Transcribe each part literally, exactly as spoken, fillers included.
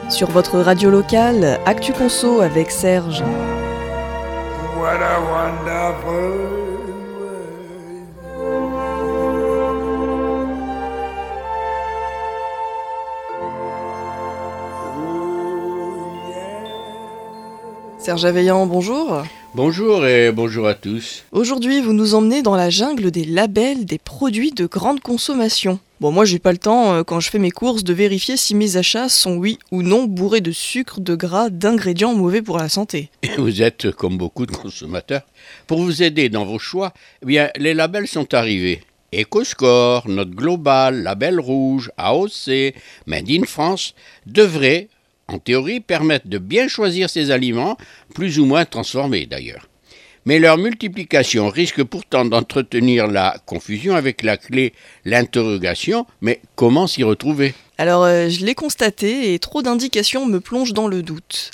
Sur votre radio locale, Actu Conso avec Serge. What a wonderful Serge Aveillant, bonjour. Bonjour et bonjour à tous. Aujourd'hui, vous nous emmenez dans la jungle des labels des produits de grande consommation. Bon, moi, j'ai pas le temps, euh, quand je fais mes courses, de vérifier si mes achats sont oui ou non bourrés de sucre, de gras, d'ingrédients mauvais pour la santé. Et vous êtes comme beaucoup de consommateurs. Pour vous aider dans vos choix, eh bien, les labels sont arrivés. EcoScore, Note Globale, Label Rouge, A O C, Made in France devraient, en théorie, permettre de bien choisir ces aliments, plus ou moins transformés d'ailleurs. Mais leur multiplication risque pourtant d'entretenir la confusion avec la clé, l'interrogation, mais comment s'y retrouver ? Alors, euh, je l'ai constaté et trop d'indications me plongent dans le doute.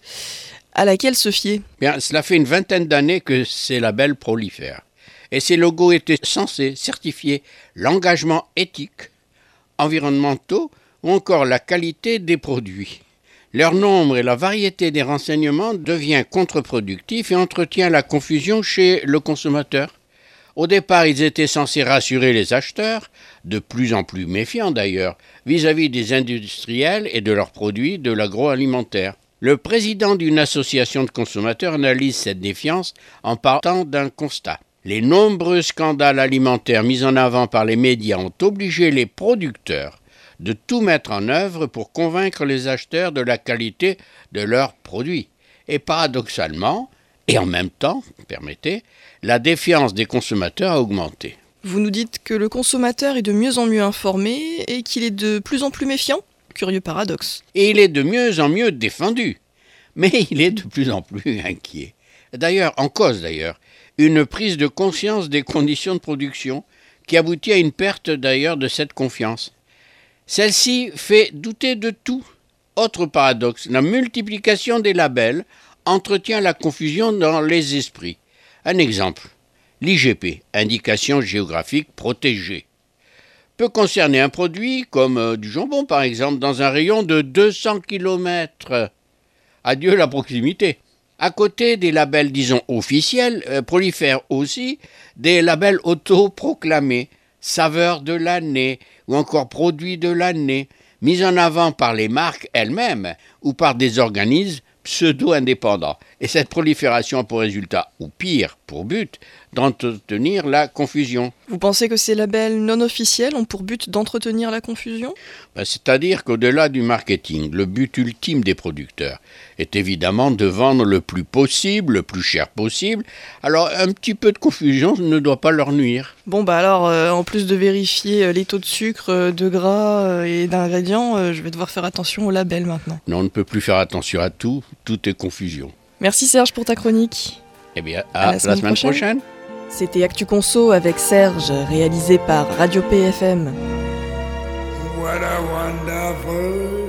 À laquelle se fier ? Bien, cela fait une vingtaine d'années que ces labels prolifèrent. Et ces logos étaient censés certifier l'engagement éthique, environnementaux ou encore la qualité des produits. Leur nombre et la variété des renseignements devient contre-productif et entretient la confusion chez le consommateur. Au départ, ils étaient censés rassurer les acheteurs, de plus en plus méfiants d'ailleurs, vis-à-vis des industriels et de leurs produits de l'agroalimentaire. Le président d'une association de consommateurs analyse cette défiance en partant d'un constat. Les nombreux scandales alimentaires mis en avant par les médias ont obligé les producteurs de tout mettre en œuvre pour convaincre les acheteurs de la qualité de leurs produits. Et paradoxalement, et en même temps, permettez, la défiance des consommateurs a augmenté. Vous nous dites que le consommateur est de mieux en mieux informé et qu'il est de plus en plus méfiant ? Curieux paradoxe. Et il est de mieux en mieux défendu, mais il est de plus en plus inquiet. D'ailleurs, en cause d'ailleurs, une prise de conscience des conditions de production qui aboutit à une perte d'ailleurs de cette confiance. Celle-ci fait douter de tout. Autre paradoxe, la multiplication des labels entretient la confusion dans les esprits. Un exemple, l'I G P, indication géographique protégée, peut concerner un produit comme euh, du jambon par exemple dans un rayon de deux cents kilomètres. Adieu la proximité. À côté des labels, disons, officiels, euh, prolifèrent aussi des labels autoproclamés, saveur de l'année ou encore produit de l'année, mis en avant par les marques elles-mêmes ou par des organismes pseudo-indépendants. Et cette prolifération a pour résultat, ou pire, pour but, d'entretenir la confusion. Vous pensez que ces labels non officiels ont pour but d'entretenir la confusion ? Ben, c'est-à-dire qu'au-delà du marketing, le but ultime des producteurs est évidemment de vendre le plus possible, le plus cher possible. Alors un petit peu de confusion ne doit pas leur nuire. Bon bah alors, euh, en plus de vérifier les taux de sucre, euh, de gras euh, et d'ingrédients, euh, je vais devoir faire attention aux labels maintenant. Non, on ne peut plus faire attention à tout, tout est confusion. Merci Serge pour ta chronique. Eh bien, à, à la semaine, la semaine prochaine. prochaine. C'était Actu Conso avec Serge, réalisé par Radio P F M. What a wonderful